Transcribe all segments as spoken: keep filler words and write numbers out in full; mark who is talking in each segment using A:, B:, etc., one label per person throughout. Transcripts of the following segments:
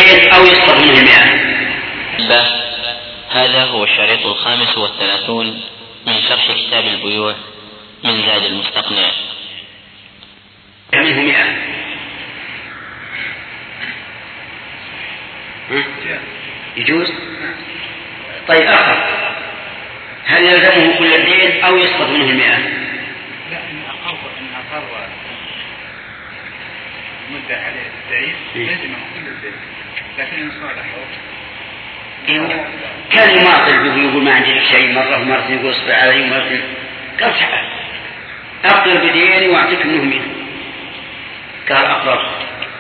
A: الدين أو يسقط منه المئة.
B: هذا هو الشريط الخامس والثلاثون من شرح كتاب البيوع من زاد المستقنع.
A: منه مئة يجوز. طيب آخر، هل يلزمه كل الدين أو يسقط منه المئة؟
C: لا، إن أقر إن أقر مدة عليه الدين يلزمه كل الدين، لكن إن صالحه
A: كان يماطل به يقول ما عندي لك شيء مرة ومرة يقول اصبر علي ومرة قال تعال أقر بديني وأعطيك منه مئة. قال أقرر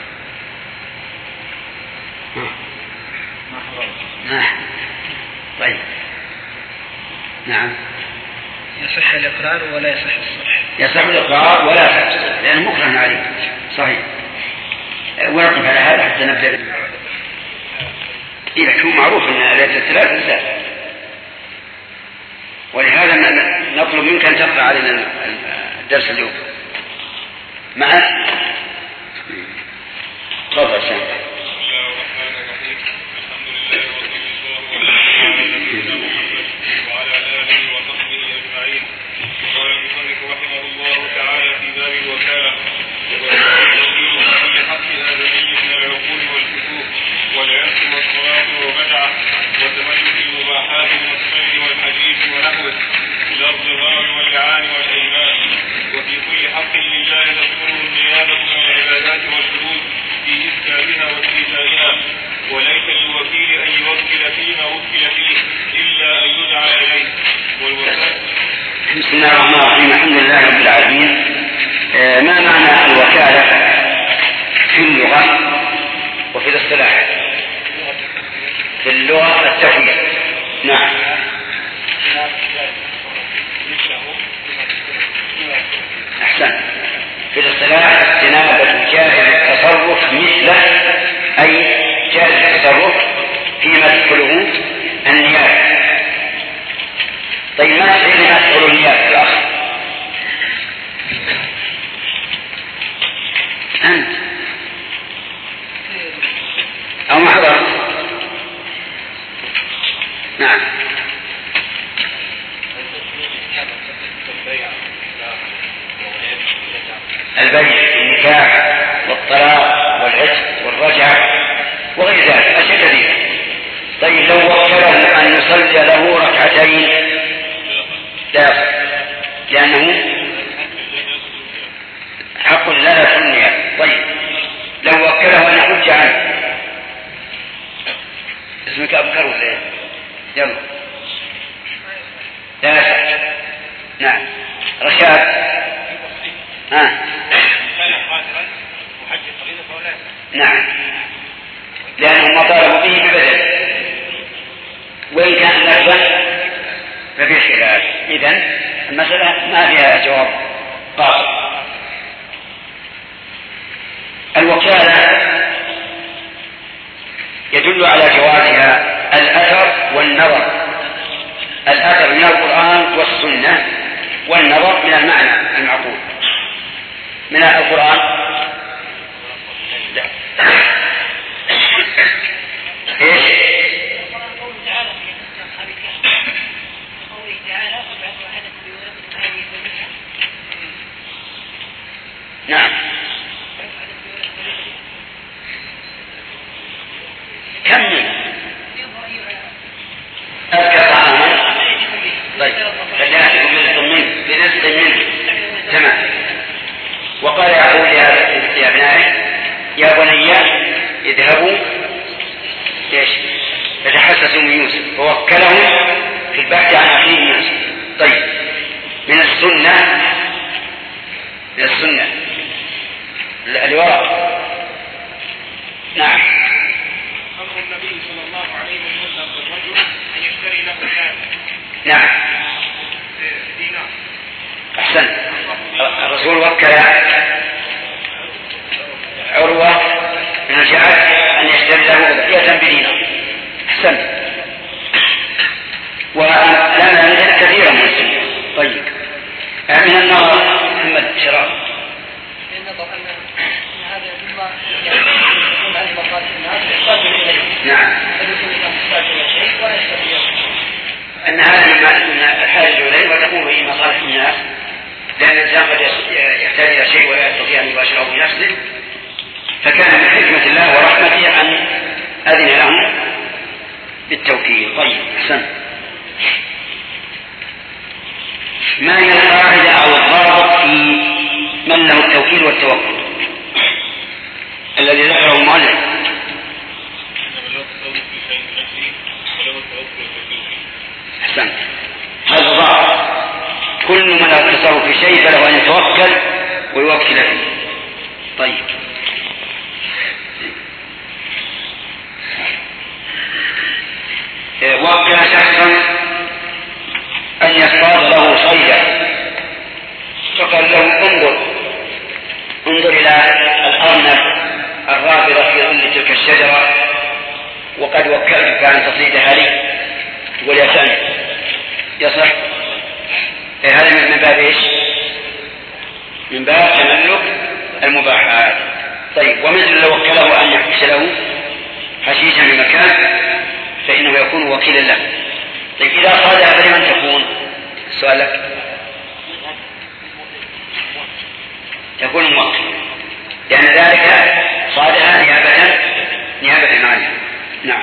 A: ما طيب نعم.
C: يصح الإقرار ولا يصح الصلح.
A: يصح الإقرار ولا يصح الصلح لأنه مكره عليه. صحيح. ونقف على هذا حتى نبدأ. إذا هو معروف أن ليلة الثلاث نساء، ولهذا نطلب منك أن تقرأ علينا الدرس اليوم مع تفضل سامي.
D: وعلى آله وصحبه أجمعين. قال المصنف رحمه الله تعالى في باب الوكالة: والتوكيل في حق آدمي من العقول والكتب والعرس والصلاة والبدعة وتملك المباحات من الصيد والحديث ونحوه إلى الظهار واللعان والأيمان. وفي كل حق لله تذكره النيابة من العبادات والحدود في إسكانها واستيفائها، وليس للوكيل أن يوكل فيما وكل فيه إلا أن يدعى إليه.
A: بسم الله الرحمن الرحيم. الحمد لله رب العالمين. آه ما معنى الوكالة في اللغة وفي الاصطلاح؟ في اللغة التفويض. نعم. أحسن. في الاصطلاح استنابة جاهز التصرف مثله، أي جاهز التصرف فيما تدخله النيابة. طيب ما تدخل ما تدخل النيابة الأخ؟ أنت أو محضر؟ نعم. البيع النكاح والطلاق والعتق والرجعة وغير ذلك أشياء كثيرة. طيب لو وكله أن يصلي له ركعتين لا يصح، لأنه حق لا يكون النيابة. طيب لو وكله أن يحج عنه، اسمك أبكر ولا إيه؟ يلا لا يصح. نعم. رشاد ها نعم، لأنه ما طالبوا به ببدل، وإن كان نفسا ففي خلاف. إذن المسألة ما فيها جواب قاطع. الوكالة يدل على جوازها الأثر والنظر. الأثر من القرآن والسنة، والنظر من المعنى المعقول. من القرآن ايش؟ نعم. كمل. أذكر طعاما. طيب فليأتكم برزق منه برزق منه. تمام. وقال يعقوب لأبنائه يا بني اذهبوا ايش فتحسسوا من يوسف فوكلهم في البحث عن أخيه يوسف. طيب من السنة من السنة الوراء. نعم.
D: أمر النبي صلى الله عليه وسلم بالرجل أن يشتري له مال.
A: نعم.
D: دينار.
A: أحسن. الرسول وكل عروة من الجعد أن يشتري له بقية بدينار. أحسن. ولنا عندنا كثيرا من السنة. طيب من النظر محمد شراب.
C: من النظر أن هذا مما يكون عن مصالح الناس يحتاج إلى
A: الإنسان قد يحتاج إلى شيء ولا يستطيع أن يباشره بنفسه، فكان من حكمة الله ورحمته أن أذن لهم بالتوكيل. طيب أحسن. ما هي القاعدة أو الضابط في من له التوكيل والتوكل الذي ذكره المؤلف؟ أحسن. هذا ضابط، كل من له التصرف في شيء فله أن يتوكل ويوكل فيه. طيب وكل شخصا أن يصطاد له صيدا، فقال له انظر انظر إلى الأرنب الرابضة في ظل تلك الشجرة وقد وكلتك أن تصيدها لي، تقول يا ثاني يصح؟ إيه هذا من باب إيش؟ من باب تملك المباحات. طيب ومثل لو وكله أن يحبس له حشيشا بمكان فإنه يكون وكيلا له. طيب إذا صادها فلمن تكون؟ السؤال لك. تكون موكل، يعني ذلك صادها نيابة نيابة عنه. نعم.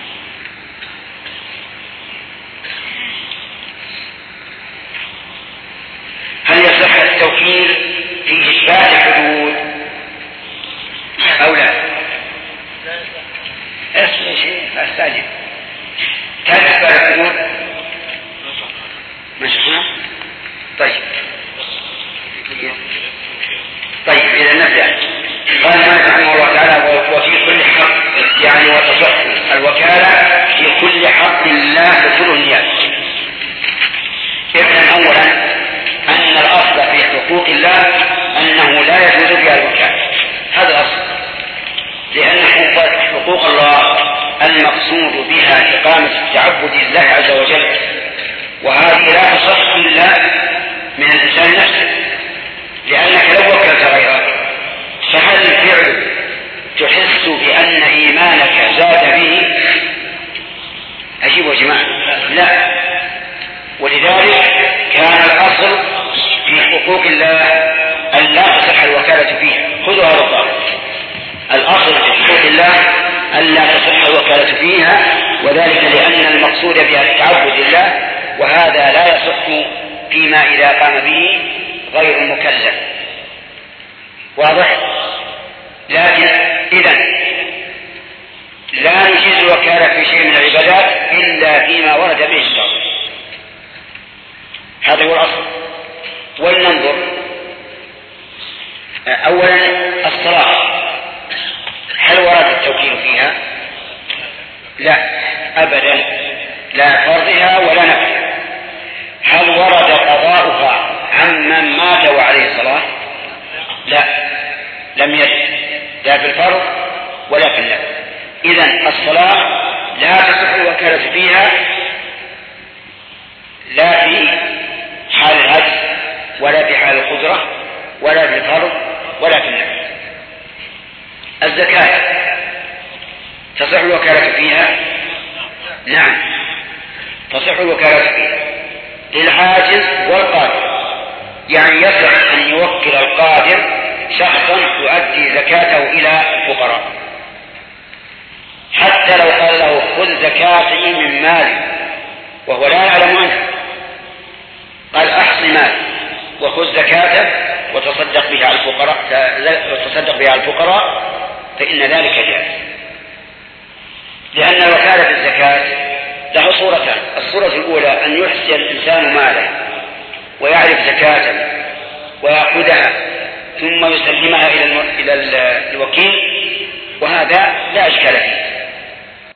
A: هل يصح التوكيل في إثبات الحدود أو لا؟ اسمع شيء أستعجب. تثبت الحدود مشروع. طيب طيب إذا نبدأ. قال مالك رحمه الله تعالى وفي كل حق، يعني وتصح الوكالة في كل حق لا تدخله النيابة. اعلم أولا أن الأصل في حقوق الله أنه لا يجوز بها الوكالة، هذا الأصل، لأن حقوق الله المقصود بها إقامة التعبد لله عز وجل، وهذه لا تصح إلا من الإنسان نفسه، لأنك لو وكلت غيرك فهل الفعل تحس بأن إيمانك زاد به؟ أجيب يا جماعة، لا. ولذلك كان الأصل في حقوق الله أن لا تصح الوكالة فيها. خذوا هذا الضابط، الأصل في حقوق الله أن لا تصح الوكالة فيها، وذلك لأن المقصود بها التعبد لله، وهذا لا يصح فيما إذا قام به غير مكلف. واضح؟ لكن إذن لا نجيز الوكالة في شيء من العبادات إلا فيما ورد به الشرع، هذا هو الأصل. ولننظر أولا الصلاة، هل ورد التوكيل فيها؟ لا أبدا، لا فرضها ولا نفسها. هل ورد قضاؤها عمن مات وعليه الصلاة؟ لا، لم يرد لا في الفرض ولا في النفل. إذن الصلاة لا تصح الوكالة فيها لا في حال العجز ولا في حال القدرة ولا في الفرض ولا في النفل. الزكاة تصح الوكالة فيها؟ نعم تصح الوكالة فيها للعاجز والقادر، يعني يصح أن يوكل القادر شخصا يؤدي زكاته إلى الفقراء، حتى لو قال له خذ زكاتي من مالي وهو لا يعلم عنه، قال أحصي مالي وخذ زكاته وتصدق بها على الفقراء وتصدق بها على الفقراء، فإن ذلك جائز. لأن الوكالة في الزكاة له صورتان: الصورة الأولى أن يحصي الإنسان ماله ويعرف زكاته ويأخذها ثم يسلمها إلى الوكيل، وهذا لا إشكال فيه.